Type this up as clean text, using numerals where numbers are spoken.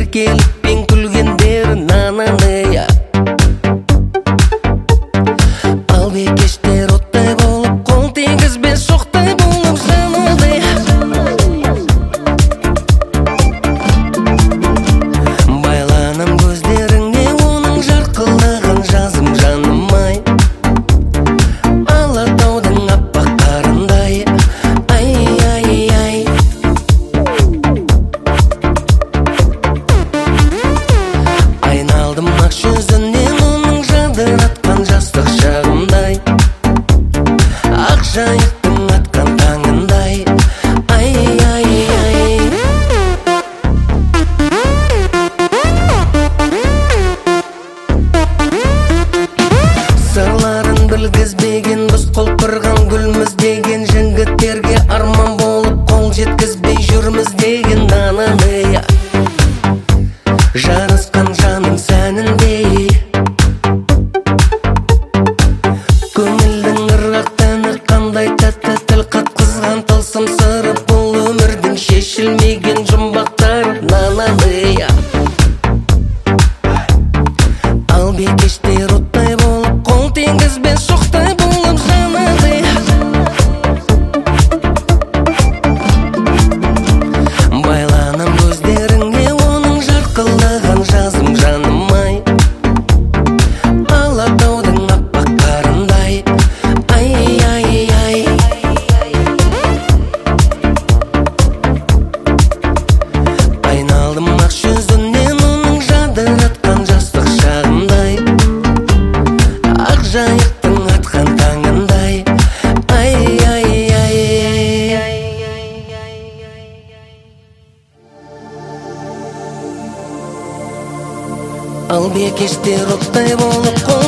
келіппен күлгендерін ананы ал бекештер оттай болып қол тигізбес шоқтай болып жанады байланам көздеріңе оның жарқылдаған жазым жаным-ай Алатаудың аппақ қарындай ай-ай-ай Айналдым ақ жүзінен оның жадыратқан жастық шағымдай Ақ жайықтың атқан таңындай ай-ай-ай Сырларын білгізбеген біз құлпырған гүлміз деген жігіттерге арман болып қол жеткізбей жүрміз деген ананы жарысқан жаның сәніндей көңілдің ырғақтаны қандай тәтті тіл қатқызған тылсым сыры бұл өмірдің шешілмеген жұмбақтары нананы ал бекештер оттай болып қол тигізбес шоқтай болып жанады байланам көздеріңе оның жарқылдаған жазым жаным-ай Алатаудың аппақ қарындай ай-ай-ай Айналдым ақ жүзінен оның жадыратқан жастық шағымдай Ақ жайықтың атқан таңындай ай-ай-ай Ал бекештер оттай болып